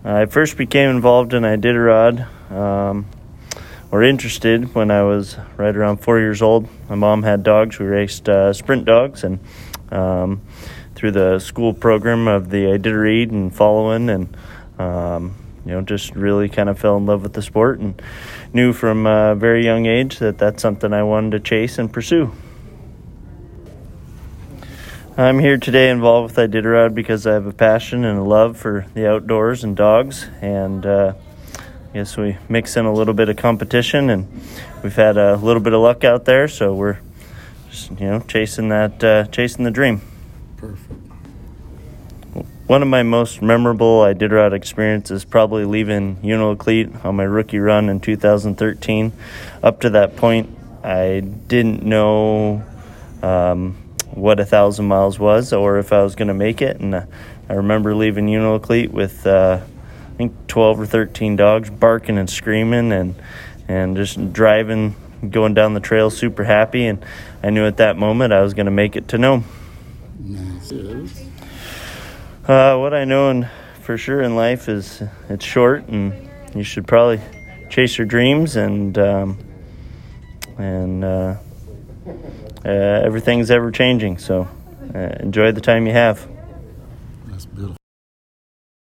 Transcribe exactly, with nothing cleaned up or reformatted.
I first became involved in Iditarod, um, or interested, when I was right around four years old. My mom had dogs. We raced uh, sprint dogs, and um, through the school program of the Iditarod and following, and um, you know, just really kind of fell in love with the sport and knew from a very young age that that's something I wanted to chase and pursue. I'm here today involved with Iditarod because I have a passion and a love for the outdoors and dogs, and uh, I guess we mix in a little bit of competition, and we've had a little bit of luck out there, so we're just, you know, chasing that, uh, chasing the dream. Perfect. One of my most memorable Iditarod experiences is probably leaving Unalakleet on my rookie run in two thousand thirteen. Up to that point, I didn't know um, what a thousand miles was or if I was going to make it. And uh, I remember leaving Unalakleet with, uh, I think, twelve or thirteen dogs barking and screaming, and and just driving, going down the trail super happy. And I knew at that moment I was going to make it to Nome. Nice. Uh, what I know in, for sure in life is it's short, and you should probably chase your dreams, and um, and uh, uh, everything's ever changing. So uh, enjoy the time you have.